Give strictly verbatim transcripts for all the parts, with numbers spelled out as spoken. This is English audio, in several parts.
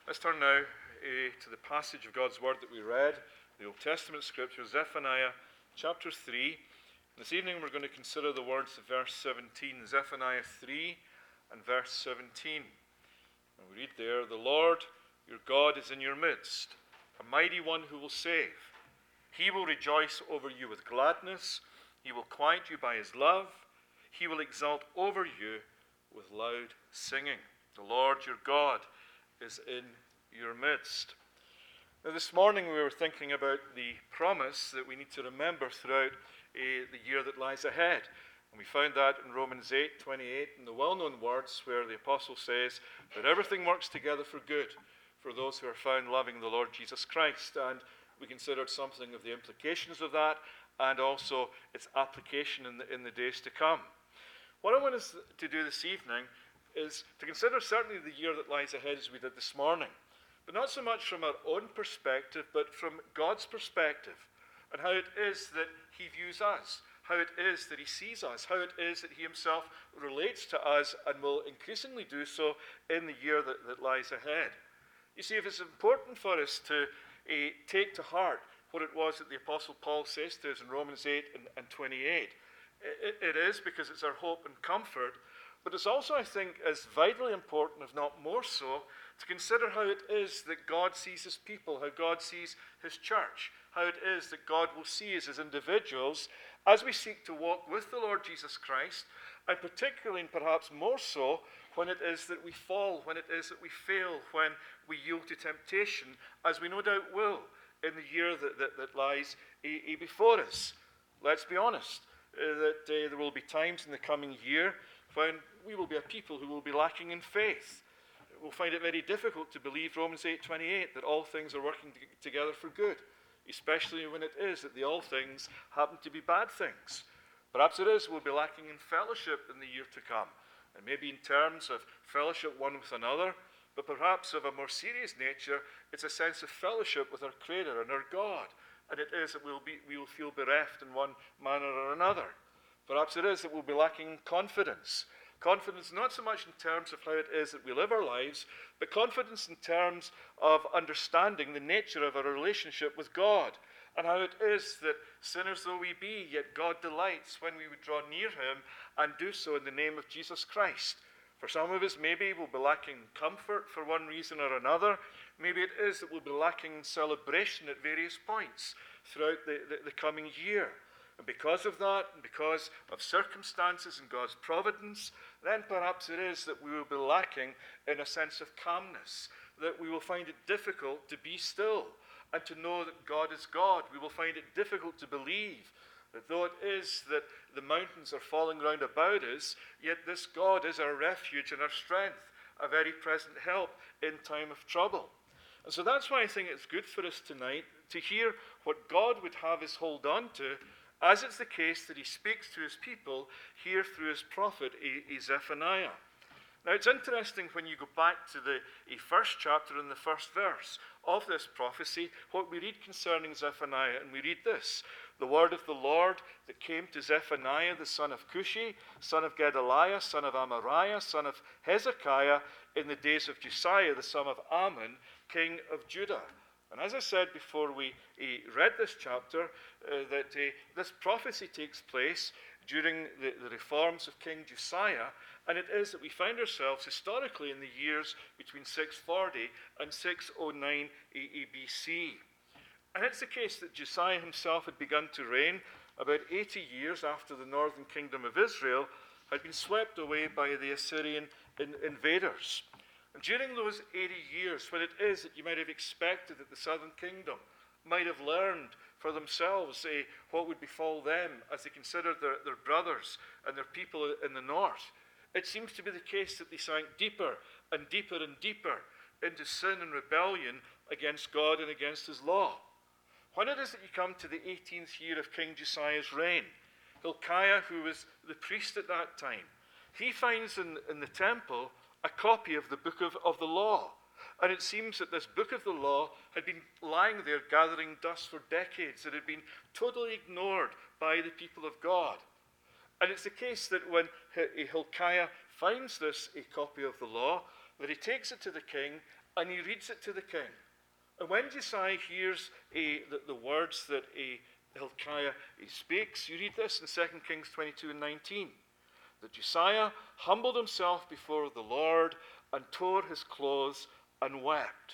Let's turn now uh, to the passage of God's Word that we read, the Old Testament scripture, Zephaniah chapter three. This evening we're going to consider the words of verse seventeen, Zephaniah three and verse seventeen. And we read there, "The Lord your God is in your midst, a mighty one who will save. He will rejoice over you with gladness. He will quiet you by his love. He will exult over you with loud singing. The Lord your God is in your midst." Now, this morning we were thinking about the promise that we need to remember throughout uh, the year that lies ahead. And we found that in Romans eight twenty-eight, in the well-known words where the apostle says that everything works together for good for those who are found loving the Lord Jesus Christ. And we considered something of the implications of that and also its application in the, in the days to come. What I want us to do this evening is to consider certainly the year that lies ahead as we did this morning, but not so much from our own perspective, but from God's perspective, and how it is that he views us, how it is that he sees us, how it is that he himself relates to us and will increasingly do so in the year that, that lies ahead. You see, if it's important for us to uh, take to heart what it was that the Apostle Paul says to us in Romans eight and, and twenty-eight, it, it is because it's our hope and comfort, but it's also, I think, as vitally important, if not more so, to consider how it is that God sees his people, how God sees his church, how it is that God will see us as individuals as we seek to walk with the Lord Jesus Christ, and particularly and perhaps more so when it is that we fall, when it is that we fail, when we yield to temptation, as we no doubt will in the year that, that, that lies e- e before us. Let's be honest, uh, that uh, there will be times in the coming year when we will be a people who will be lacking in faith. We'll find it very difficult to believe Romans eight twenty-eight, that all things are working t- together for good, especially when it is that the all things happen to be bad things. Perhaps it is we'll be lacking in fellowship in the year to come, and maybe in terms of fellowship one with another, but perhaps of a more serious nature, it's a sense of fellowship with our Creator and our God, and it is that we'll be, we will feel bereft in one manner or another. Perhaps it is that we'll be lacking in confidence. Confidence not so much in terms of how it is that we live our lives, but confidence in terms of understanding the nature of our relationship with God, and how it is that sinners though we be, yet God delights when we would draw near him and do so in the name of Jesus Christ. For some of us, maybe we'll be lacking comfort for one reason or another. Maybe it is that we'll be lacking in celebration at various points throughout the, the, the coming year. And because of that, and because of circumstances and God's providence, then perhaps it is that we will be lacking in a sense of calmness, that we will find it difficult to be still and to know that God is God. We will find it difficult to believe that though it is that the mountains are falling round about us, yet this God is our refuge and our strength, a very present help in time of trouble. And so that's why I think it's good for us tonight to hear what God would have us hold on to, as it's the case that he speaks to his people here through his prophet Zephaniah. Now it's interesting when you go back to the first chapter and the first verse of this prophecy, what we read concerning Zephaniah, and we read this: "The word of the Lord that came to Zephaniah, the son of Cushi, son of Gedaliah, son of Amariah, son of Hezekiah, in the days of Josiah, the son of Ammon, king of Judah." And as I said before we uh, read this chapter, uh, that uh, this prophecy takes place during the, the reforms of King Josiah, and it is that we find ourselves historically in the years between six forty and six oh nine B C. And it's the case that Josiah himself had begun to reign about eighty years after the northern kingdom of Israel had been swept away by the Assyrian in, invaders. And during those eighty years, when it is that you might have expected that the southern kingdom might have learned for themselves eh, what would befall them as they considered their, their brothers and their people in the north, it seems to be the case that they sank deeper and deeper and deeper into sin and rebellion against God and against his law. When it is that you come to the eighteenth year of King Josiah's reign, Hilkiah, who was the priest at that time, he finds in, in the temple a copy of the book of, of the law. And it seems that this book of the law had been lying there gathering dust for decades. It had been totally ignored by the people of God. And it's the case that when Hilkiah finds this a copy of the law, that he takes it to the king and he reads it to the king. And when Josiah hears a, the, the words that a Hilkiah he speaks, you read this in Second Kings twenty-two and nineteen. That Josiah humbled himself before the Lord and tore his clothes and wept.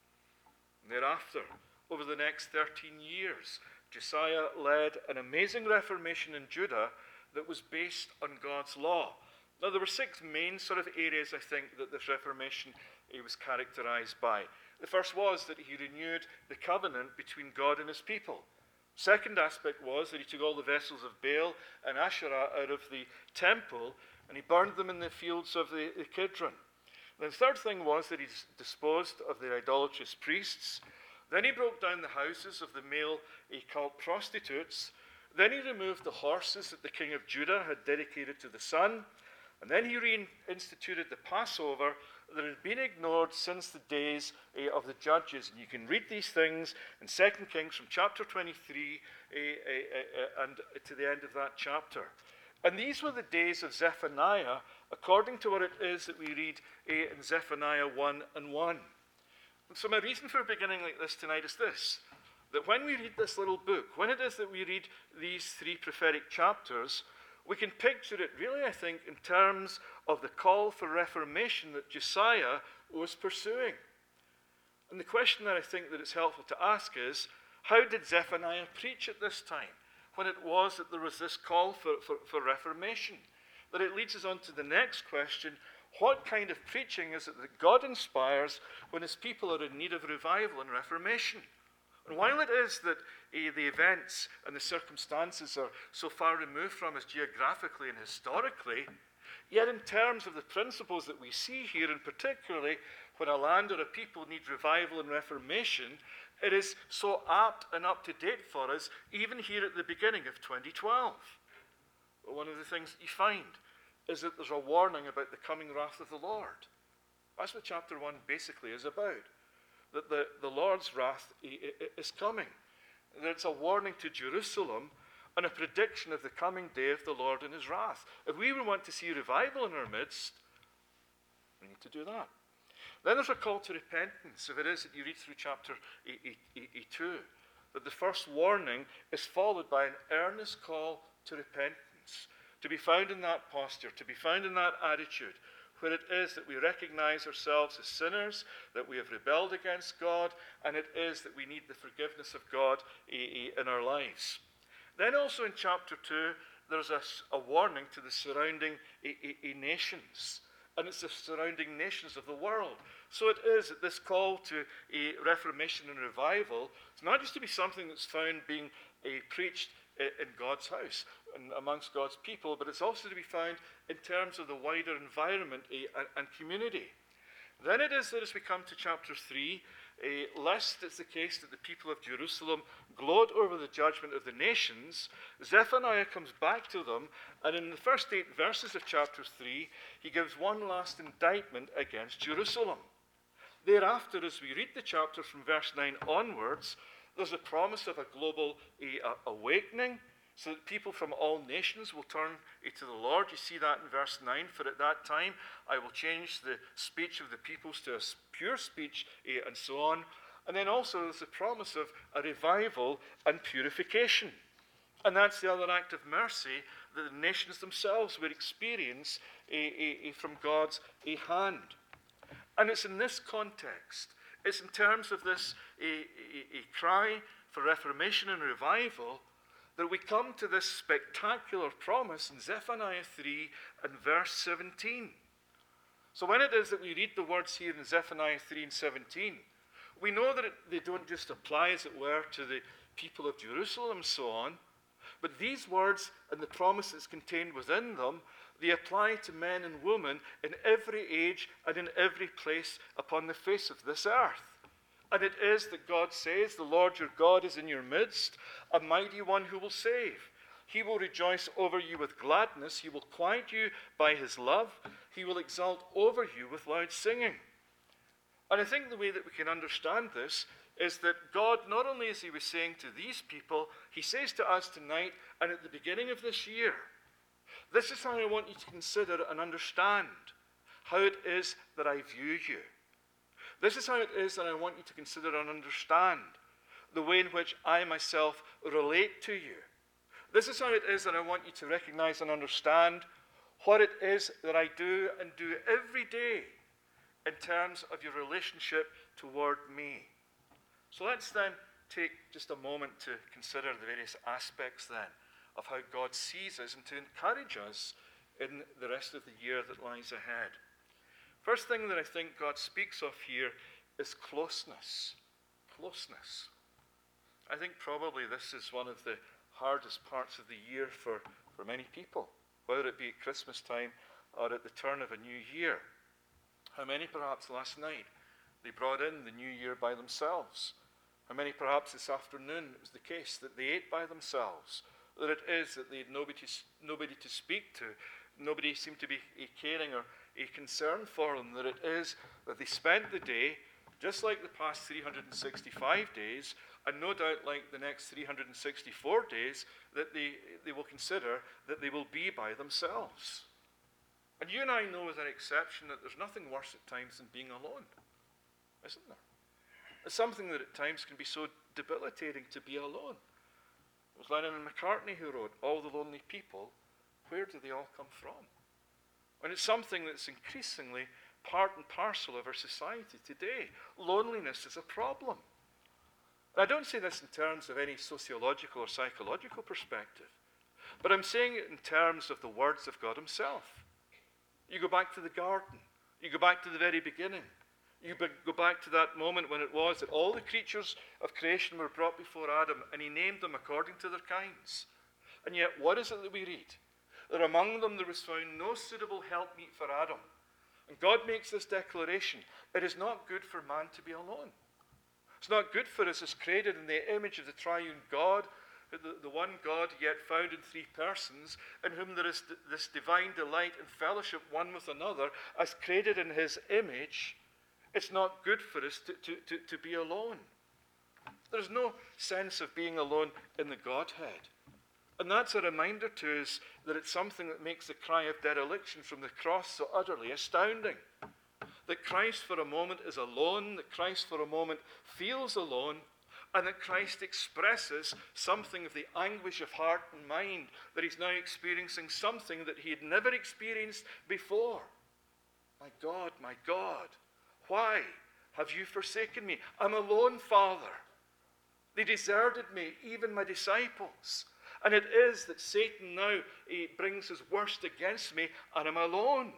And thereafter, over the next thirteen years, Josiah led an amazing reformation in Judah that was based on God's law. Now, there were six main sort of areas, I think, that this reformation it was characterized by. The first was that he renewed the covenant between God and his people. Second aspect was that he took all the vessels of Baal and Asherah out of the temple and he burned them in the fields of the, the Kidron. And the third thing was that he disposed of the idolatrous priests. Then he broke down the houses of the male cult prostitutes. Then he removed the horses that the king of Judah had dedicated to the sun. And then he reinstituted the Passover that had been ignored since the days uh, of the judges. And you can read these things in Second Kings from chapter twenty-three uh, uh, uh, and to the end of that chapter. And these were the days of Zephaniah, according to what it is that we read uh, in Zephaniah one and one. And so my reason for beginning like this tonight is this, that when we read this little book, when it is that we read these three prophetic chapters, we can picture it really, I think, in terms of the call for reformation that Josiah was pursuing. And the question that I think that it's helpful to ask is, how did Zephaniah preach at this time, when it was that there was this call for, for, for reformation? That it leads us on to the next question, what kind of preaching is it that God inspires when his people are in need of revival and reformation? And while it is that uh, the events and the circumstances are so far removed from us geographically and historically, yet in terms of the principles that we see here, and particularly when a land or a people need revival and reformation, it is so apt and up to date for us, even here at the beginning of twenty twelve. But one of the things that you find is that there's a warning about the coming wrath of the Lord. That's what chapter one basically is about. That the, the Lord's wrath is coming. That it's a warning to Jerusalem and a prediction of the coming day of the Lord and his wrath. If we want to see revival in our midst, we need to do that. Then there's a call to repentance. If it is that you read through chapter two, that the first warning is followed by an earnest call to repentance, to be found in that posture, to be found in that attitude, where it is that we recognize ourselves as sinners, that we have rebelled against God, and it is that we need the forgiveness of God in our lives. Then also in chapter two, there's a, a warning to the surrounding nations, and it's the surrounding nations of the world. So it is that this call to a reformation and revival is not just to be something that's found being uh, preached in God's house and amongst God's people, but it's also to be found in terms of the wider environment uh, and community. Then it is that as we come to chapter three, uh, lest it's the case that the people of Jerusalem gloat over the judgment of the nations, Zephaniah comes back to them, and in the first eight verses of chapter three, he gives one last indictment against Jerusalem. Thereafter, as we read the chapter from verse nine onwards, there's a promise of a global uh, awakening, so that people from all nations will turn uh, to the Lord. You see that in verse nine, for at that time I will change the speech of the peoples to a pure speech, uh, and so on. And then also there's a promise of a revival and purification. And that's the other act of mercy that the nations themselves will experience uh, uh, from God's uh, hand. And it's in this context, it's in terms of this a, a, a cry for reformation and revival that we come to this spectacular promise in Zephaniah three and verse seventeen. So when it is that we read the words here in Zephaniah three and seventeen, we know that it, they don't just apply, as it were, to the people of Jerusalem and so on, but these words and the promises contained within them, they apply to men and women in every age and in every place upon the face of this earth. And it is that God says, the Lord your God is in your midst, a mighty one who will save. He will rejoice over you with gladness. He will quiet you by his love. He will exult over you with loud singing. And I think the way that we can understand this is that God, not only as he was saying to these people, he says to us tonight and at the beginning of this year, This is how I want you to consider and understand how it is that I view you. This is how it is that I want you to consider and understand the way in which I myself relate to you. This is how it is that I want you to recognize and understand what it is that I do and do every day in terms of your relationship toward me. So let's then take just a moment to consider the various aspects then of how God sees us and to encourage us in the rest of the year that lies ahead. First thing that I think God speaks of here is closeness. Closeness. I think probably this is one of the hardest parts of the year for, for many people, whether it be at Christmas time or at the turn of a new year. How many perhaps last night they brought in the new year by themselves? How many perhaps this afternoon it was the case that they ate by themselves? That it is that they had nobody to, nobody to speak to, nobody seemed to be a caring or a concern for them, that it is that they spent the day, just like the past three hundred sixty-five days, and no doubt like the next three hundred sixty-four days, that they, they will consider that they will be by themselves. And you and I know without exception that there's nothing worse at times than being alone, isn't there? It's something that at times can be so debilitating to be alone. It was Lennon and McCartney who wrote, "All the lonely people, where do they all come from?" And it's something that's increasingly part and parcel of our society today. Loneliness is a problem. And I don't say this in terms of any sociological or psychological perspective, but I'm saying it in terms of the words of God himself. You go back to the garden. You go back to the very beginning. You go back to that moment when it was that all the creatures of creation were brought before Adam, and he named them according to their kinds. And yet, what is it that we read? That among them there was found no suitable helpmeet for Adam. And God makes this declaration: it is not good for man to be alone. It's not good for us as created in the image of the triune God, the, the one God yet found in three persons, in whom there is this divine delight and fellowship one with another, as created in his image. It's not good for us to, to, to, to be alone. There's no sense of being alone in the Godhead. And that's a reminder to us that it's something that makes the cry of dereliction from the cross so utterly astounding. That Christ for a moment is alone, that Christ for a moment feels alone, and that Christ expresses something of the anguish of heart and mind, that he's now experiencing something that he had never experienced before. My God, my God, why have you forsaken me? I'm alone, Father. They deserted me, even my disciples. And it is that Satan now he brings his worst against me, and I'm alone.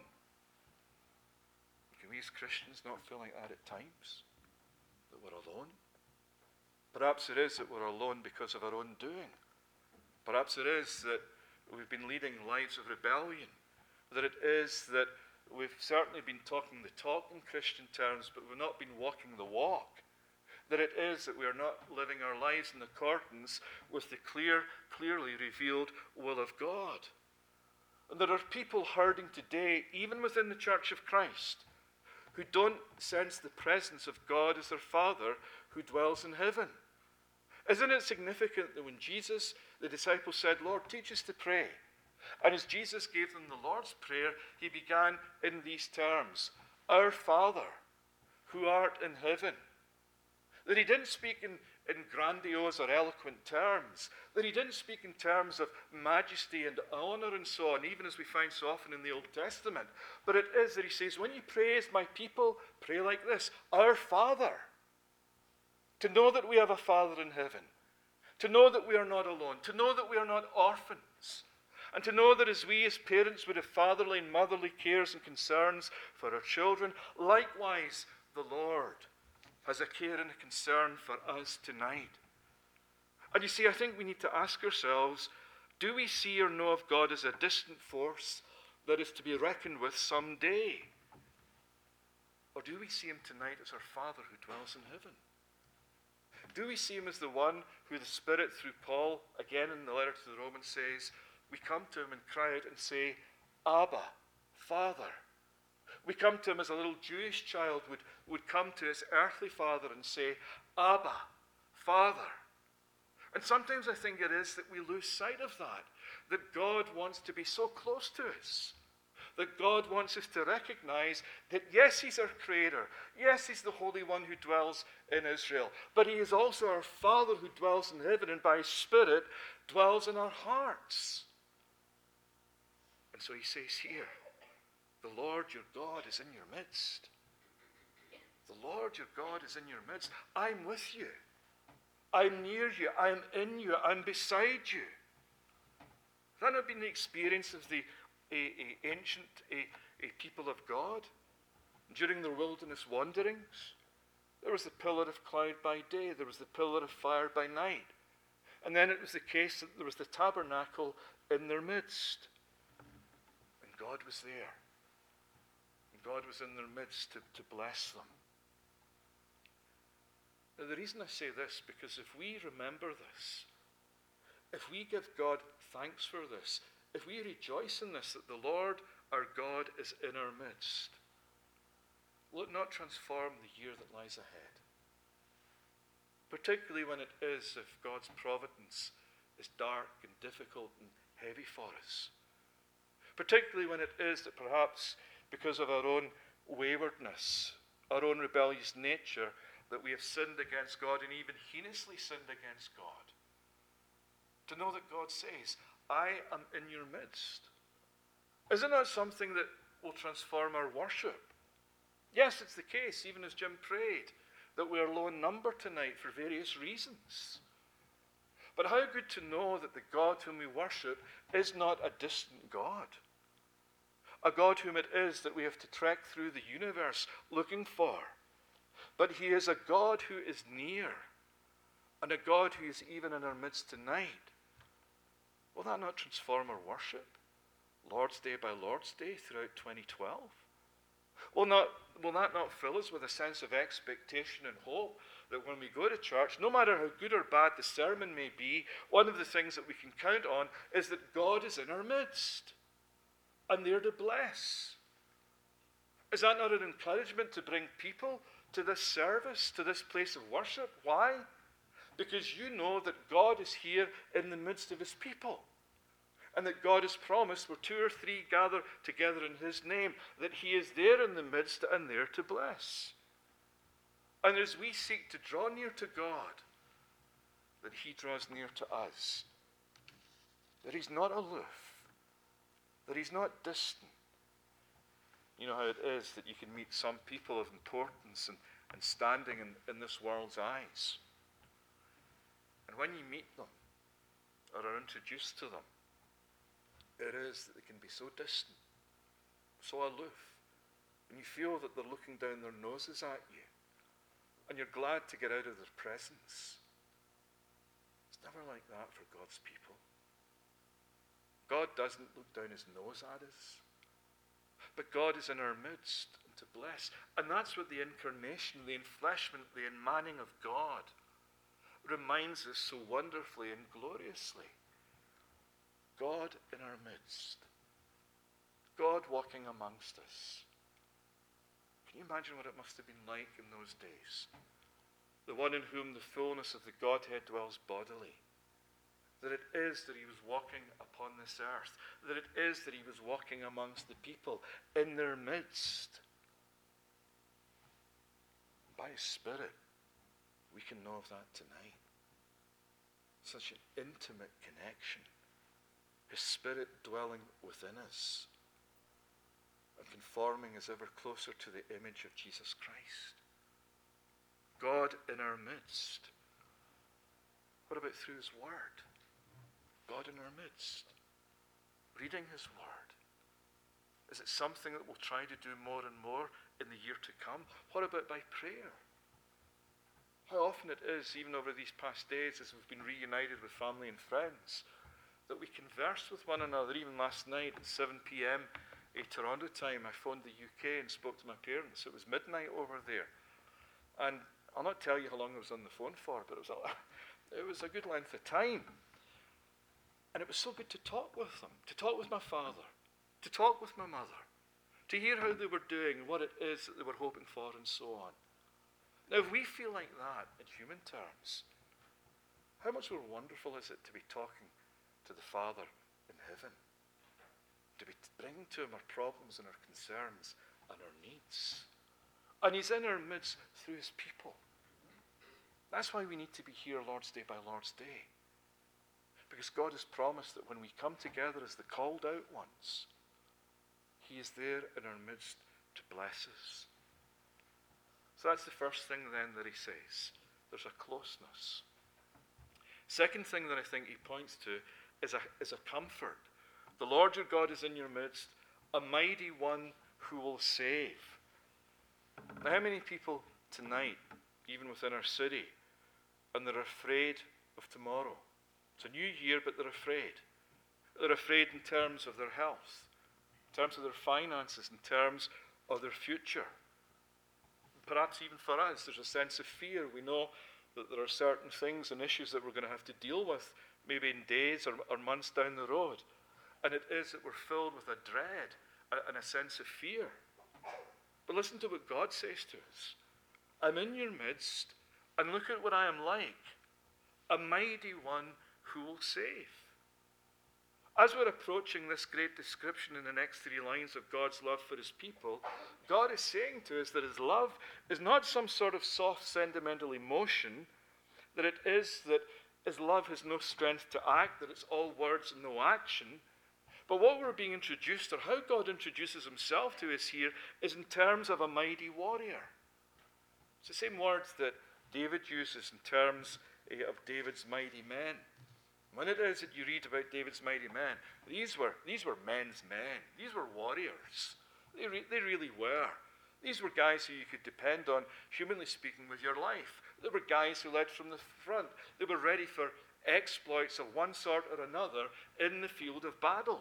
Can we as Christians not feel like that at times? That we're alone? Perhaps it is that we're alone because of our own doing. Perhaps it is that we've been leading lives of rebellion. That it is that we've certainly been talking the talk in Christian terms, but we've not been walking the walk. That it is that we are not living our lives in accordance with the clear, clearly revealed will of God. And there are people hurting today, even within the Church of Christ, who don't sense the presence of God as their Father who dwells in heaven. Isn't it significant that when Jesus, the disciples said, "Lord, teach us to pray," and as Jesus gave them the Lord's Prayer, he began in these terms: "Our Father, who art in heaven." That he didn't speak in, in grandiose or eloquent terms. That he didn't speak in terms of majesty and honor and so on, even as we find so often in the Old Testament. But it is that he says, when you pray as my people, pray like this: Our Father. To know that we have a Father in heaven. To know that we are not alone. To know that we are not orphans. And to know that as we as parents would have fatherly and motherly cares and concerns for our children, likewise the Lord has a care and a concern for us tonight. And you see, I think we need to ask ourselves, do we see or know of God as a distant force that is to be reckoned with someday? Or do we see him tonight as our Father who dwells in heaven? Do we see him as the one who the Spirit, through Paul, again in the letter to the Romans, says, we come to him and cry out and say, Abba, Father. We come to him as a little Jewish child would, would come to his earthly father and say, Abba, Father. And sometimes I think it is that we lose sight of that. that God wants to be so close to us. That God wants us to recognize that yes, he's our creator. Yes, he's the Holy One who dwells in Israel. But he is also our Father who dwells in heaven and by his Spirit dwells in our hearts. And so he says here, the Lord your God is in your midst. The Lord your God is in your midst. I'm with you. I'm near you. I'm in you. I'm beside you. Has that not been the experience of the a, a ancient a, a people of God? During their wilderness wanderings, there was the pillar of cloud by day. There was the pillar of fire by night. And then it was the case that there was the tabernacle in their midst. And God was there. And God was in their midst to, to bless them. Now, the reason I say this, because if we remember this, if we give God thanks for this, if we rejoice in this, that the Lord our God is in our midst, will it not transform the year that lies ahead? Particularly when it is, if God's providence is dark and difficult and heavy for us. Particularly when it is that perhaps because of our own waywardness, our own rebellious nature, that we have sinned against God and even heinously sinned against God. To know that God says, I am in your midst. Isn't that something that will transform our worship? Yes, it's the case, even as Jim prayed, that we are low in number tonight for various reasons. But how good to know that the God whom we worship is not a distant God. A God whom it is that we have to trek through the universe looking for. But he is a God who is near, and a God who is even in our midst tonight. Will that not transform our worship, Lord's Day by Lord's Day, throughout twenty twelve? Will, not, will that not fill us with a sense of expectation and hope that when we go to church, no matter how good or bad the sermon may be, one of the things that we can count on is that God is in our midst, and there to bless? Is that not an encouragement to bring people to this service, to this place of worship? Why? Because you know that God is here in the midst of his people. And that God has promised where two or three gather together in his name, that he is there in the midst and there to bless. And as we seek to draw near to God, that he draws near to us. That he's not aloof. That he's not distant. You know how it is that you can meet some people of importance and, and standing in, in this world's eyes. And when you meet them, or are introduced to them, it is that they can be so distant, so aloof, and you feel that they're looking down their noses at you, and you're glad to get out of their presence. It's never like that for God's people. God doesn't look down his nose at us. But God is in our midst and to bless. And that's what the incarnation, the enfleshment, the emmanning of God reminds us so wonderfully and gloriously. God in our midst. God walking amongst us. Can you imagine what it must have been like in those days? The one in whom the fullness of the Godhead dwells bodily. That it is that he was walking upon this earth. That it is that he was walking amongst the people in their midst. By his Spirit, we can know of that tonight. Such an intimate connection. His Spirit dwelling within us and conforming us ever closer to the image of Jesus Christ. God in our midst. What about through his word? God in our midst, reading his word. Is it something that we'll try to do more and more in the year to come? What about by prayer? How often it is, even over these past days, as we've been reunited with family and friends, that we converse with one another. Even last night at seven p.m. a Toronto time, I phoned the U K and spoke to my parents. It was midnight over there. And I'll not tell you how long I was on the phone for, but it was a, it was a good length of time. And it was so good to talk with them, to talk with my father, to talk with my mother, to hear how they were doing and what it is that they were hoping for and so on. Now, if we feel like that in human terms, how much more wonderful is it to be talking to the Father in heaven. Do we bring to him our problems and our concerns and our needs? And he's in our midst through his people. That's why we need to be here Lord's Day by Lord's Day. Because God has promised that when we come together as the called out ones, he is there in our midst to bless us. So that's the first thing then that he says. There's a closeness. Second thing that I think he points to is a, is a comfort. The Lord your God is in your midst, a mighty one who will save. Now, how many people tonight, even within our city, and they're afraid of tomorrow? It's a new year, but they're afraid. They're afraid in terms of their health, in terms of their finances, in terms of their future. Perhaps even for us, there's a sense of fear. We know that there are certain things and issues that we're going to have to deal with, maybe in days or, or months down the road. And it is that we're filled with a dread and a sense of fear. But listen to what God says to us. I'm in your midst, and look at what I am like, a mighty one who will save. As we're approaching this great description in the next three lines of God's love for his people, God is saying to us that his love is not some sort of soft, sentimental emotion, that it is that his love has no strength to act, that it's all words and no action. But what we're being introduced, or how God introduces himself to us here, is in terms of a mighty warrior. It's the same words that David uses in terms of David's mighty men. When it is that you read about David's mighty men, these were, these were men's men. These were warriors. They, re, they really were. These were guys who you could depend on, humanly speaking, with your life. They were guys who led from the front. They were ready for exploits of one sort or another in the field of battle.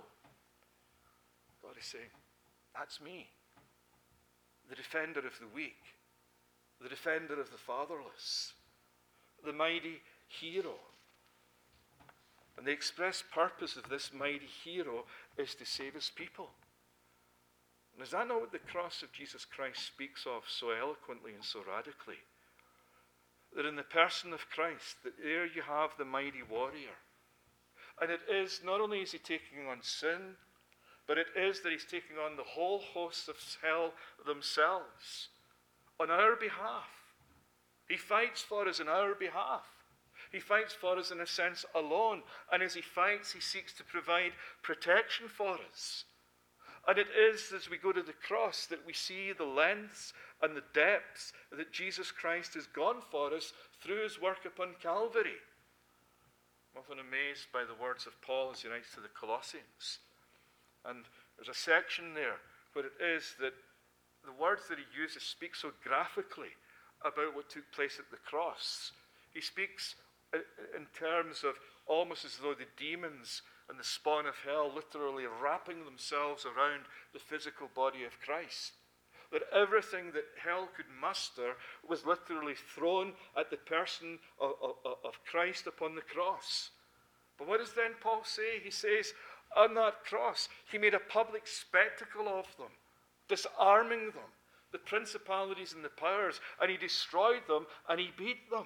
God is saying, that's me. The defender of the weak. The defender of the fatherless. The mighty hero. And the express purpose of this mighty hero is to save his people. And is that not what the cross of Jesus Christ speaks of so eloquently and so radically? That in the person of Christ, that there you have the mighty warrior. And it is, not only is he taking on sin, but it is that he's taking on the whole host of hell themselves on our behalf. He fights for us on our behalf. He fights for us in a sense alone. And as he fights, he seeks to provide protection for us. And it is as we go to the cross that we see the lengths and the depths that Jesus Christ has gone for us through his work upon Calvary. I'm often amazed by the words of Paul as he writes to the Colossians. And there's a section there where it is that the words that he uses speak so graphically about what took place at the cross. He speaks in terms of almost as though the demons and the spawn of hell literally wrapping themselves around the physical body of Christ. That everything that hell could muster was literally thrown at the person of, of, of Christ upon the cross. But what does then Paul say? He says, on that cross, he made a public spectacle of them, disarming them, the principalities and the powers, and he destroyed them and he beat them.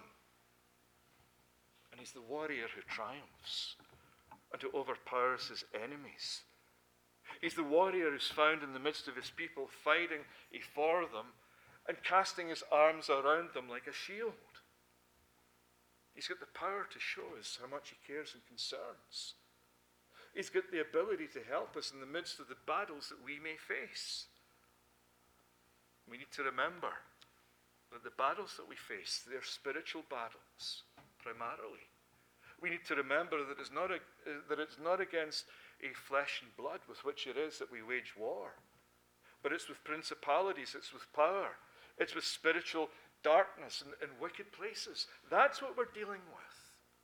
And he's the warrior who triumphs and who overpowers his enemies. He's the warrior who's found in the midst of his people, fighting for them and casting his arms around them like a shield. He's got the power to show us how much he cares and concerns. He's got the ability to help us in the midst of the battles that we may face. We need to remember that the battles that we face, they're spiritual battles, primarily. We need to remember that it's not a, that it's not against a flesh and blood with which it is that we wage war, but it's with principalities, it's with power, it's with spiritual darkness and, and wicked places. That's what we're dealing with.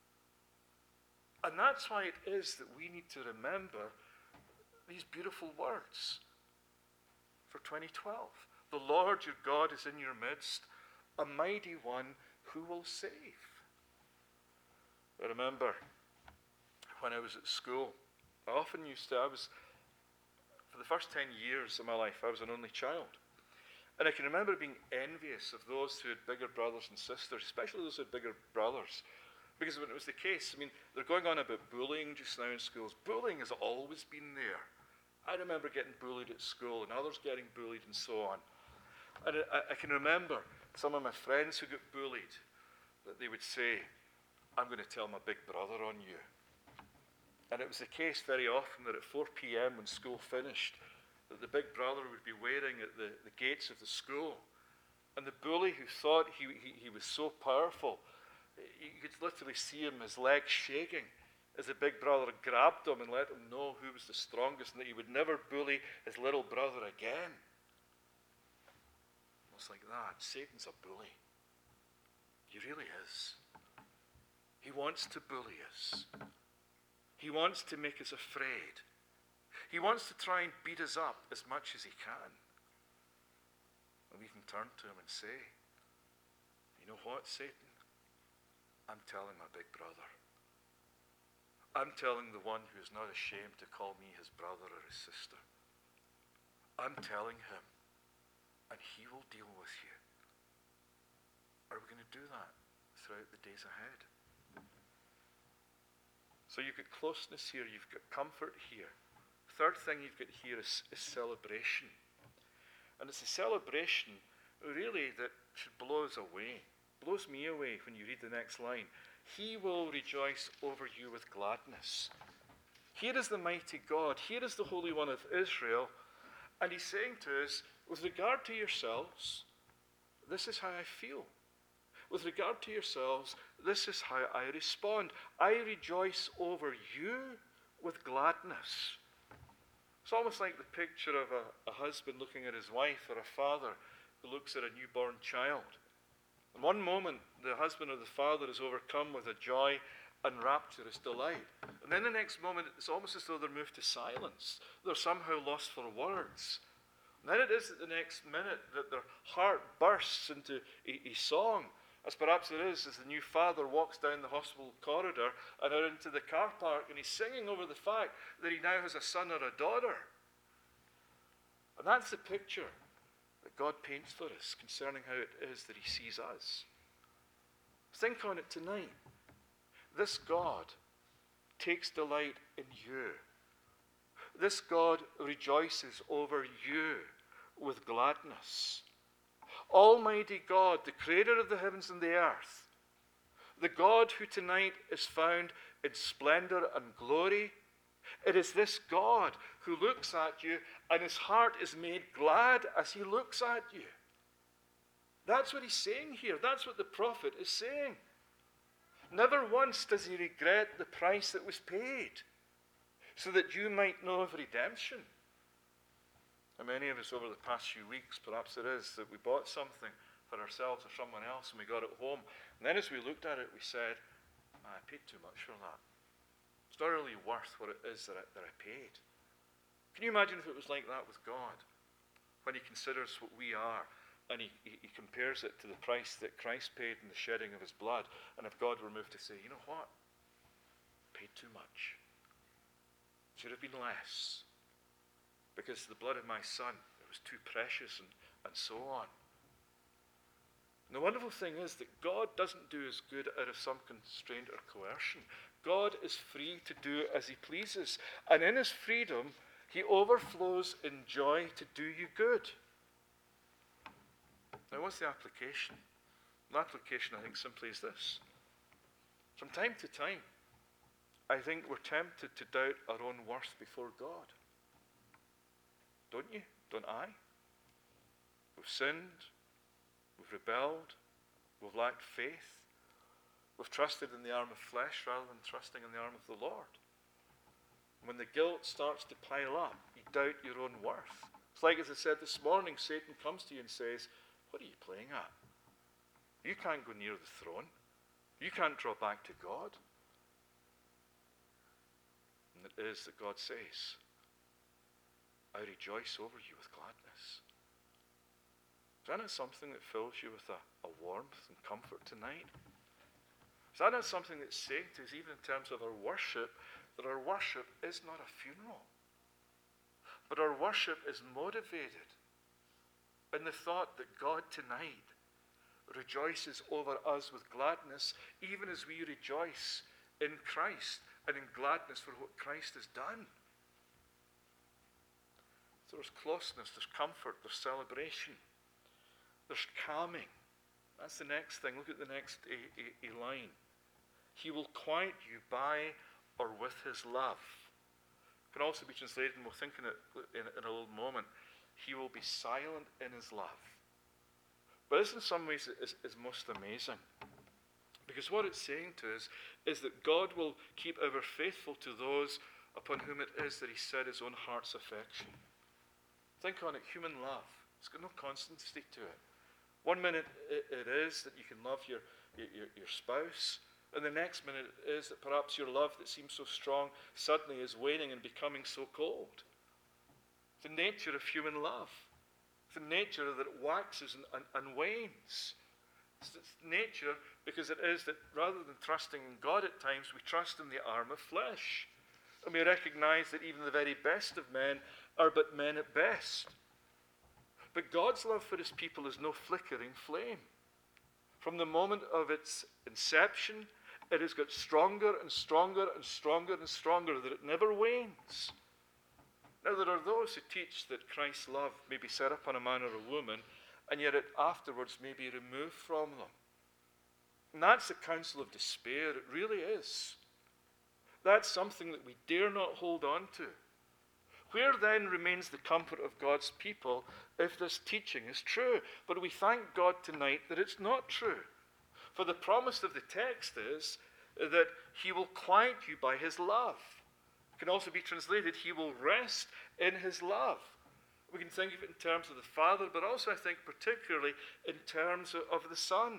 And that's why it is that we need to remember these beautiful words for twenty twelve. The Lord your God is in your midst, a mighty one who will save. I remember when I was at school, I often used to, I was, for the first ten years of my life, I was an only child. And I can remember being envious of those who had bigger brothers and sisters, especially those who had bigger brothers, Because when it was the case, I mean, they're going on about bullying just now in schools. Bullying has always been there. I remember getting bullied at school and others getting bullied and so on. And I, I can remember some of my friends who got bullied, that they would say, I'm going to tell my big brother on you. And it was the case very often that at four p.m. when school finished, that the big brother would be waiting at the, the gates of the school. And the bully who thought he, he, he was so powerful, you could literally see him, his legs shaking, as the big brother grabbed him and let him know who was the strongest and that he would never bully his little brother again. It's like that. Satan's a bully. He really is. He wants to bully us. He wants to make us afraid. He wants to try and beat us up as much as he can. And we can turn to him and say, you know what, Satan? I'm telling my big brother. I'm telling the one who is not ashamed to call me his brother or his sister. I'm telling him, and he will deal with you. Are we going to do that throughout the days ahead? So you've got closeness here, you've got comfort here. Third thing you've got here is, is celebration. And it's a celebration, really, that should blow us away. Blows me away when you read the next line. He will rejoice over you with gladness. Here is the mighty God. Here is the Holy One of Israel. And he's saying to us, with regard to yourselves, this is how I feel. With regard to yourselves, this is how I respond. I rejoice over you with gladness. It's almost like the picture of a, a husband looking at his wife, or a father who looks at a newborn child. In one moment, the husband or the father is overcome with a joy and rapturous delight. And then the next moment, it's almost as though they're moved to silence. They're somehow lost for words. And then it is at the next minute that their heart bursts into a, a song, as perhaps it is as the new father walks down the hospital corridor and out into the car park, and he's singing over the fact that he now has a son or a daughter. And that's the picture that God paints for us concerning how it is that he sees us. Think on it tonight. This God takes delight in you. This God rejoices over you with gladness. Almighty God, the creator of the heavens and the earth, the God who tonight is found in splendor and glory, it is this God who looks at you and his heart is made glad as he looks at you. That's what he's saying here. That's what the prophet is saying. Never once does he regret the price that was paid so that you might know of redemption. And many of us over the past few weeks, perhaps it is, that we bought something for ourselves or someone else and we got it home. And then as we looked at it, we said, I paid too much for that. It's not really worth what it is that I, that I paid. Can you imagine if it was like that with God? When he considers what we are and he, he, he compares it to the price that Christ paid in the shedding of his blood. And if God were moved to say, you know what? Paid too much. Should have been less. Because the blood of my son, it was too precious, and, and so on. And the wonderful thing is that God doesn't do us good out of some constraint or coercion. God is free to do as he pleases. And in his freedom, he overflows in joy to do you good. Now, what's the application? The application, I think, simply is this. From time to time, I think we're tempted to doubt our own worth before God. Don't you? Don't I? We've sinned. We've rebelled. We've lacked faith. We've trusted in the arm of flesh rather than trusting in the arm of the Lord. When the guilt starts to pile up, you doubt your own worth. It's like, as I said this morning, Satan comes to you and says, what are you playing at? You can't go near the throne. You can't draw back to God. And it is that God says, I rejoice over you with gladness. Is that not something that fills you with a, a warmth and comfort tonight? Is that not something that's saying to us, even in terms of our worship, that our worship is not a funeral, but our worship is motivated in the thought that God tonight rejoices over us with gladness, even as we rejoice in Christ and in gladness for what Christ has done. There's closeness, there's comfort, there's celebration, there's calming. That's the next thing. Look at the next a, a, a line. He will quiet you by or with his love. It can also be translated, and we'll think in it in, in a little moment, he will be silent in his love. But this in some ways is, is most amazing. Because what it's saying to us is that God will keep ever faithful to those upon whom it is that he set his own heart's affection. Think on it, human love. It's got no constancy to it. One minute it, it is that you can love your, your, your spouse, and the next minute it is that perhaps your love that seems so strong suddenly is waning and becoming so cold. It's the nature of human love. It's the nature that it waxes and, and, and wanes. It's its nature because it is that rather than trusting in God at times, we trust in the arm of flesh. And we recognize that even the very best of men are but men at best. But God's love for his people is no flickering flame. From the moment of its inception, it has got stronger and stronger and stronger and stronger, that it never wanes. Now, there are those who teach that Christ's love may be set up on a man or a woman, and yet it afterwards may be removed from them. And that's the counsel of despair. It really is. That's something that we dare not hold on to. Where then remains the comfort of God's people if this teaching is true? But we thank God tonight that it's not true. For the promise of the text is that he will quiet you by his love. It can also be translated, he will rest in his love. We can think of it in terms of the Father, but also I think particularly in terms of the Son.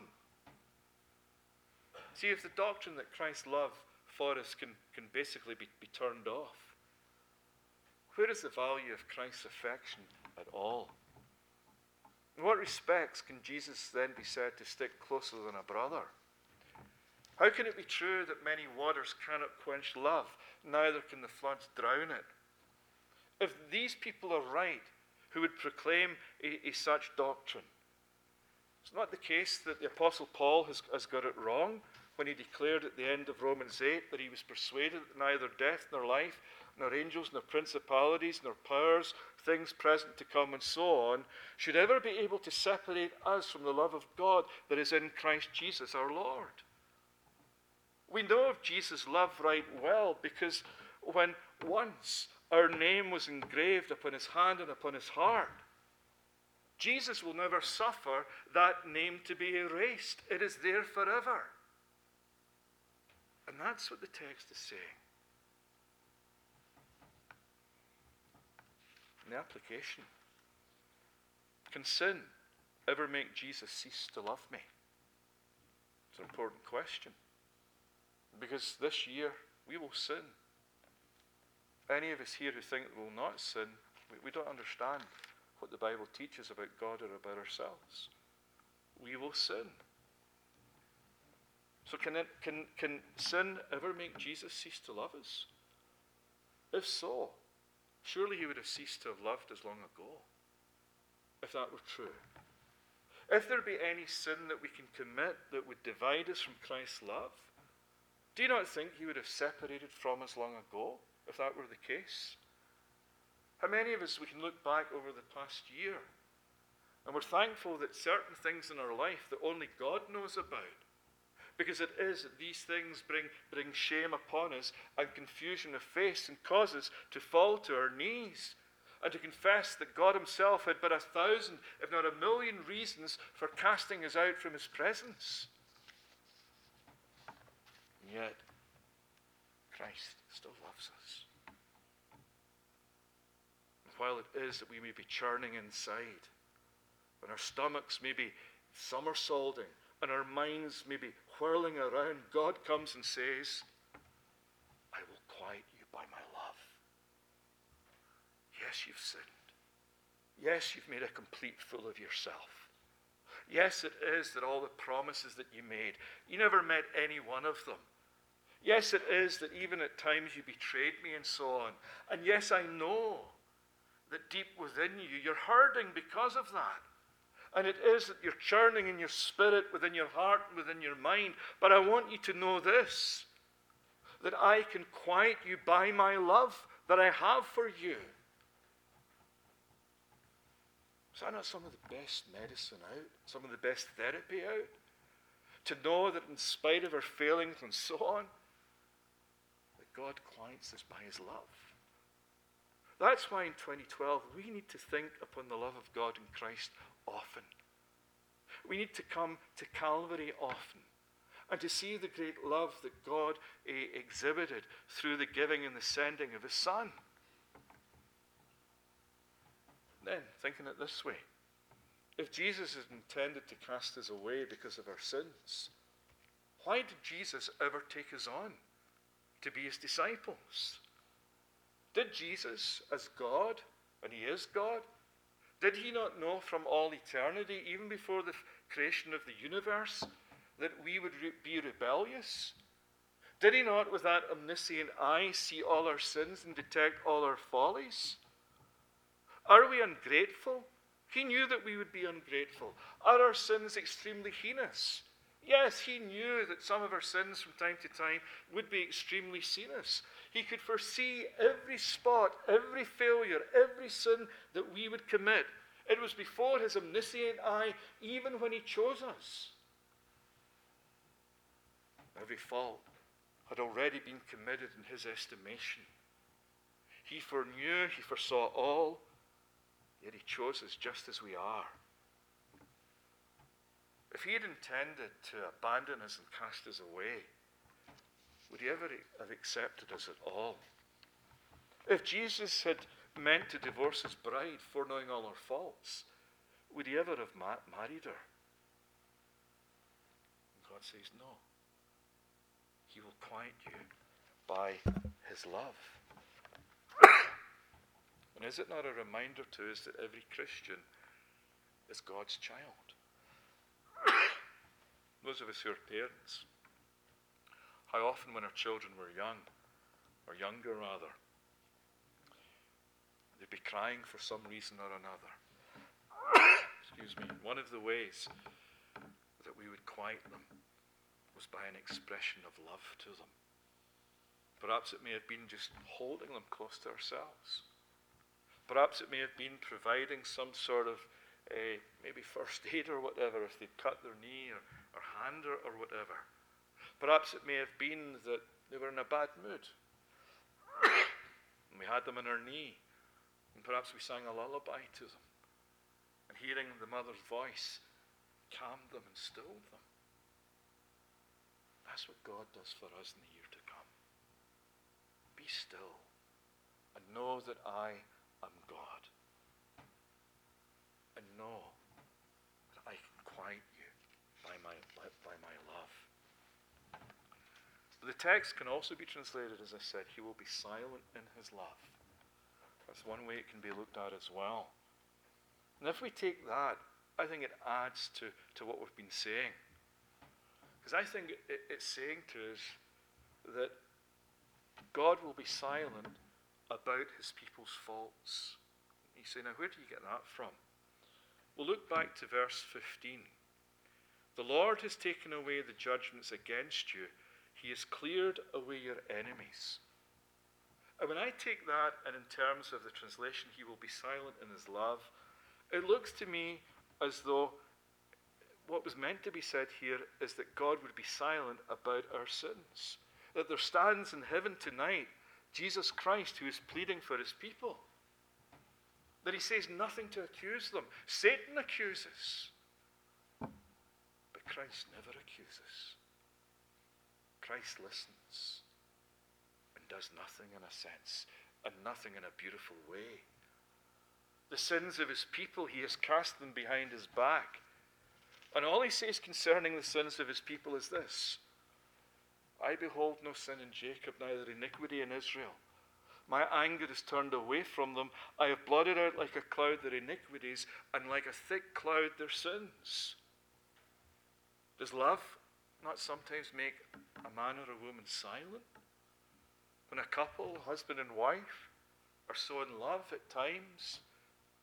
See, if the doctrine that Christ's love for us can, can basically be, be turned off, where is the value of Christ's affection at all? In what respects can Jesus then be said to stick closer than a brother? How can it be true that many waters cannot quench love, neither can the floods drown it? If these people are right, who would proclaim a, a such doctrine, it's not the case that the Apostle Paul has, has got it wrong when he declared at the end of Romans eight that he was persuaded that neither death nor life, nor angels, nor principalities, nor powers, things present to come, and so on, should ever be able to separate us from the love of God that is in Christ Jesus our Lord. We know of Jesus' love right well because when once our name was engraved upon his hand and upon his heart, Jesus will never suffer that name to be erased. It is there forever. And that's what the text is saying. In the application, can sin ever make Jesus cease to love me? It's an important question. Because this year, we will sin. Any of us here who think we will not sin, we, we don't understand what the Bible teaches about God or about ourselves. We will sin. So can, it, can, can sin ever make Jesus cease to love us? If so, surely he would have ceased to have loved us long ago, if that were true. If there be any sin that we can commit that would divide us from Christ's love, do you not think he would have separated from us long ago, if that were the case? How many of us, we can look back over the past year, and we're thankful that certain things in our life that only God knows about, because it is that these things bring, bring shame upon us and confusion of face and cause us to fall to our knees and to confess that God himself had but a thousand, if not a million reasons for casting us out from his presence. And yet, Christ still loves us. And while it is that we may be churning inside, when our stomachs may be somersaulting, and our minds may be whirling around, God comes and says, I will quiet you by my love. Yes, you've sinned. Yes, you've made a complete fool of yourself. Yes, it is that all the promises that you made, you never met any one of them. Yes, it is that even at times you betrayed me and so on. And yes, I know that deep within you, you're hurting because of that. And it is that you're churning in your spirit, within your heart, and within your mind. But I want you to know this, that I can quiet you by my love that I have for you. Is that not some of the best medicine out? Some of the best therapy out? To know that in spite of our failings and so on, that God quiets us by his love. That's why in twenty twelve we need to think upon the love of God in Christ often. We need to come to Calvary often and to see the great love that God eh, exhibited through the giving and the sending of his Son. Then, thinking it this way, if Jesus is intended to cast us away because of our sins, why did Jesus ever take us on to be his disciples? Did Jesus, as God, and he is God, did he not know from all eternity, even before the creation of the universe, that we would re- be rebellious? Did he not, with that omniscient eye, see all our sins and detect all our follies? Are we ungrateful? He knew that we would be ungrateful. Are our sins extremely heinous? Yes, he knew that some of our sins from time to time would be extremely heinous. He could foresee every spot, every failure, every sin that we would commit. It was before his omniscient eye, even when he chose us. Every fault had already been committed in his estimation. He foreknew, he foresaw all, yet he chose us just as we are. If he had intended to abandon us and cast us away, would he ever have accepted us at all? If Jesus had meant to divorce his bride, foreknowing all her faults, would he ever have ma- married her? And God says no. He will quiet you by his love. And is it not a reminder to us that every Christian is God's child? Those of us who are parents, how often when our children were young, or younger rather, they'd be crying for some reason or another. Excuse me. One of the ways that we would quiet them was by an expression of love to them. Perhaps it may have been just holding them close to ourselves. Perhaps it may have been providing some sort of uh, maybe first aid or whatever if they'd cut their knee or, or hand or, or whatever. Perhaps it may have been that they were in a bad mood and we had them on our knee and perhaps we sang a lullaby to them and hearing the mother's voice calmed them and stilled them. That's what God does for us in the year to come. Be still and know that I am God. And know that I can quiet you by my, by, by my love. The text can also be translated, as I said, he will be silent in his love. That's one way it can be looked at as well. And if we take that, I think it adds to, to what we've been saying. Because I think it, it's saying to us that God will be silent about his people's faults. You say, now where do you get that from? Well, look back to verse fifteen. The Lord has taken away the judgments against you. He has cleared away your enemies. And when I take that, and in terms of the translation, he will be silent in his love, it looks to me as though what was meant to be said here is that God would be silent about our sins. That there stands in heaven tonight Jesus Christ who is pleading for his people. That he says nothing to accuse them. Satan accuses. But Christ never accuses. Christ listens and does nothing in a sense and nothing in a beautiful way. The sins of his people, he has cast them behind his back. And all he says concerning the sins of his people is this: I behold no sin in Jacob, neither iniquity in Israel. My anger is turned away from them. I have blotted out like a cloud their iniquities, and like a thick cloud their sins. Does love not sometimes make a man or a woman silent? When a couple, husband and wife, are so in love at times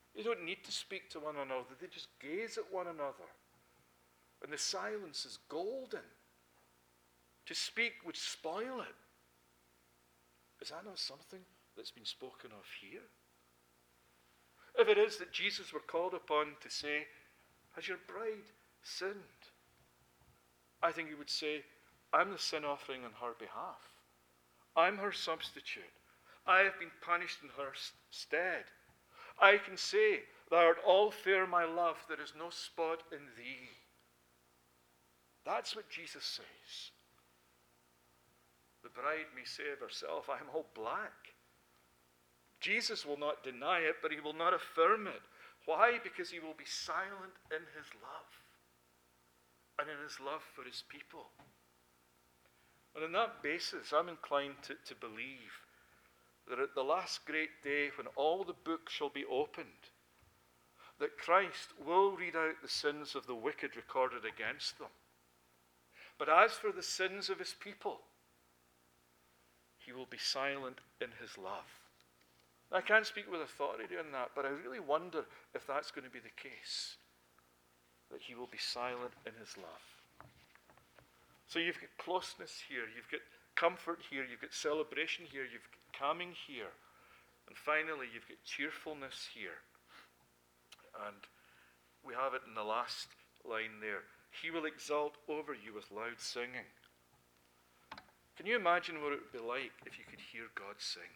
They don't need to speak to one another. They just gaze at one another. And the silence is golden. To speak would spoil it. Is that not something that's been spoken of here? If it is that Jesus were called upon to say, has your bride sinned? I think he would say, I'm the sin offering on her behalf. I'm her substitute. I have been punished in her stead. I can say, thou art all fair, my love, there is no spot in thee. That's what Jesus says. The bride may say of herself, I am all black. Jesus will not deny it, but he will not affirm it. Why? Because he will be silent in his love and in his love for his people. And on that basis, I'm inclined to, to believe that at the last great day, when all the books shall be opened, that Christ will read out the sins of the wicked recorded against them. But as for the sins of his people, he will be silent in his love. I can't speak with authority on that, but I really wonder if that's going to be the case, that he will be silent in his love. So you've got closeness here, you've got comfort here, you've got celebration here, you've got calming here, and finally you've got cheerfulness here. And we have it in the last line there. He will exult over you with loud singing. Can you imagine what it would be like if you could hear God sing?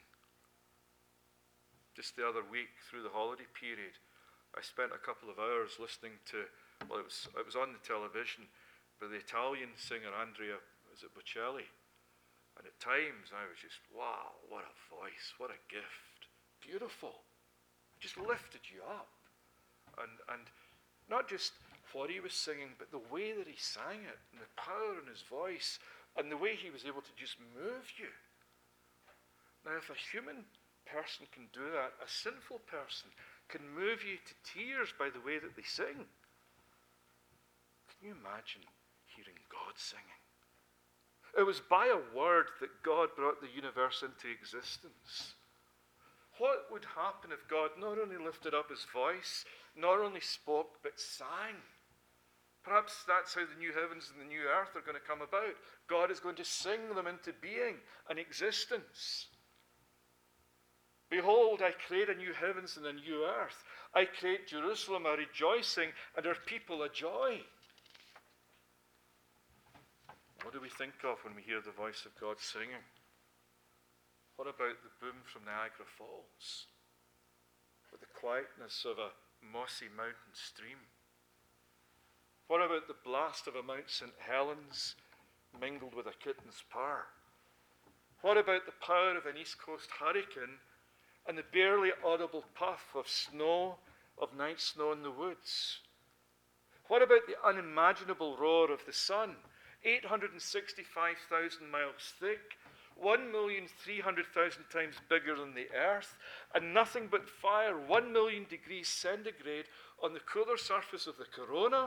Just the other week, through the holiday period, I spent a couple of hours listening to, well, it was, it was on the television, by the Italian singer Andrea, was it Bocelli? And at times I was just, wow, what a voice, what a gift. Beautiful. It just lifted you up. And, and not just what he was singing, but the way that he sang it, and the power in his voice, and the way he was able to just move you. Now, if a human person can do that, a sinful person can move you to tears by the way that they sing. Can you imagine hearing God singing? It was by a word that God brought the universe into existence. What would happen if God not only lifted up his voice, not only spoke, but sang? Perhaps that's how the new heavens and the new earth are going to come about. God is going to sing them into being and existence. Behold, I create a new heavens and a new earth. I create Jerusalem a rejoicing and her people a joy. What do we think of when we hear the voice of God singing? What about the boom from Niagara Falls? Or the quietness of a mossy mountain stream? What about the blast of a Mount Saint Helens mingled with a kitten's purr? What about the power of an East Coast hurricane and the barely audible puff of snow, of night snow in the woods? What about the unimaginable roar of the sun, eight hundred sixty-five thousand miles thick, one million three hundred thousand times bigger than the earth, and nothing but fire, one million degrees centigrade on the cooler surface of the corona?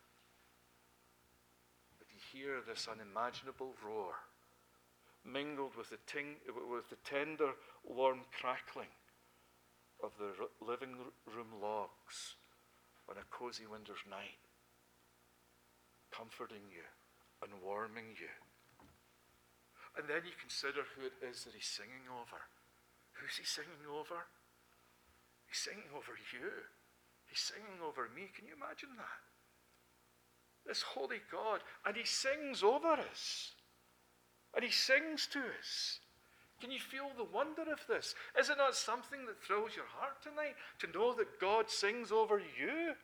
But you hear this unimaginable roar, mingled with the, ting- with the tender, warm crackling of the r- living room logs on a cozy winter's night, comforting you and warming you. And then you consider who it is that he's singing over. Who's he singing over? He's singing over you. He's singing over me. Can you imagine that? This holy God. And he sings over us. And he sings to us. Can you feel the wonder of this? Is it not something that thrills your heart tonight to know that God sings over you?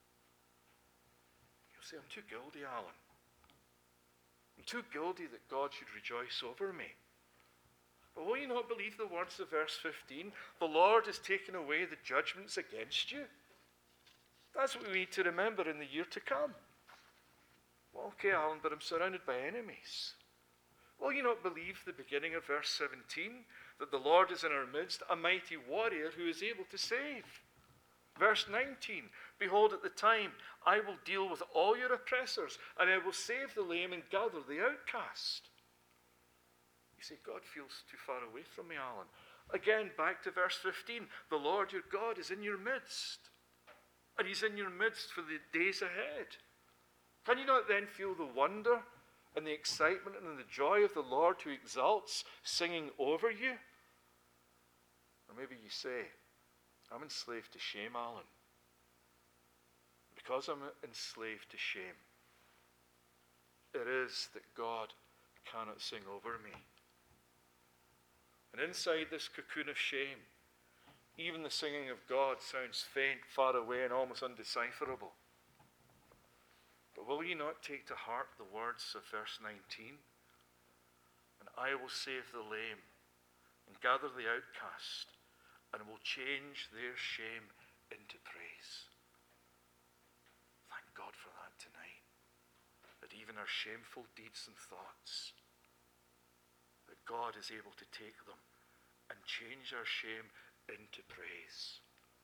You'll say, I'm too guilty, Alan. I'm too guilty that God should rejoice over me. But will you not believe the words of verse fifteen? The Lord has taken away the judgments against you. That's what we need to remember in the year to come. Well, okay, Alan, but I'm surrounded by enemies. Will you not believe the beginning of verse seventeen? That the Lord is in our midst, a mighty warrior who is able to save. Verse nineteen, behold, at the time I will deal with all your oppressors, and I will save the lame and gather the outcast. You say, God feels too far away from me, Alan. Again, back to verse fifteen. The Lord your God is in your midst, and he's in your midst for the days ahead. Can you not then feel the wonder and the excitement and the joy of the Lord who exalts, singing over you? Or maybe you say, I'm enslaved to shame, Alan. Because I'm enslaved to shame, it is that God cannot sing over me. And inside this cocoon of shame, even the singing of God sounds faint, far away, and almost undecipherable. But will you not take to heart the words of verse nineteen? And I will save the lame and gather the outcast, and will change their shame into praise. Thank God for that tonight. That even our shameful deeds and thoughts, that God is able to take them and change our shame into praise.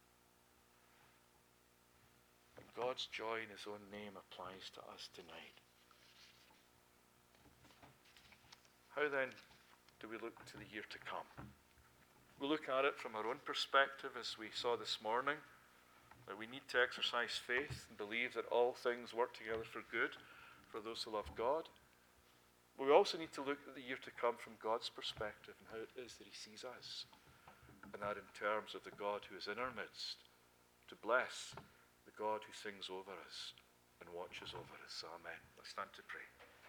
And God's joy in his own name applies to us tonight. How then do we look to the year to come? We look at it from our own perspective, as we saw this morning, that we need to exercise faith and believe that all things work together for good for those who love God. But we also need to look at the year to come from God's perspective and how it is that he sees us. And that in terms of the God who is in our midst, to bless the God who sings over us and watches over us. Amen. Let's stand to pray.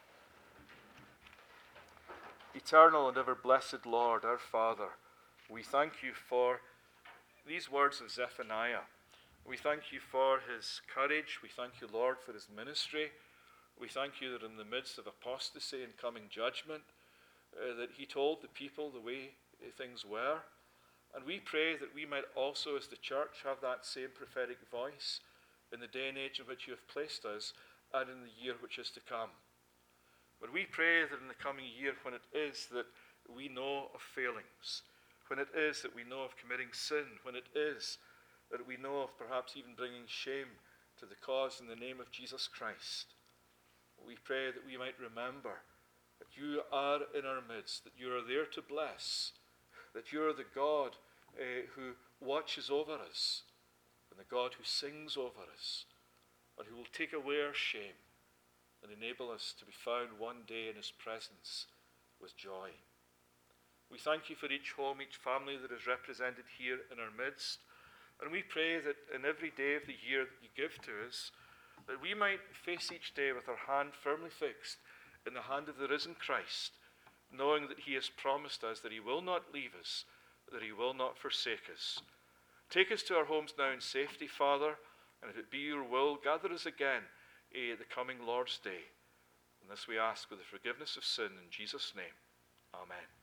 Eternal and ever blessed Lord, our Father, we thank you for these words of Zephaniah. We thank you for his courage. We thank you, Lord, for his ministry. We thank you that in the midst of apostasy and coming judgment, uh, that he told the people the way things were. And we pray that we might also, as the church, have that same prophetic voice in the day and age in which you have placed us and in the year which is to come. But we pray that in the coming year, when it is that we know of failings, when it is that we know of committing sin, when it is that we know of perhaps even bringing shame to the cause in the name of Jesus Christ, we pray that we might remember that you are in our midst, that you are there to bless, that you are the God uh, who watches over us, and the God who sings over us, and who will take away our shame and enable us to be found one day in his presence with joy. We thank you for each home, each family that is represented here in our midst, and we pray that in every day of the year that you give to us, that we might face each day with our hand firmly fixed in the hand of the risen Christ, knowing that he has promised us that he will not leave us, that he will not forsake us. Take us to our homes now in safety, Father, and if it be your will, gather us again eh, the coming Lord's Day. And this we ask with the forgiveness of sin in Jesus' name. Amen.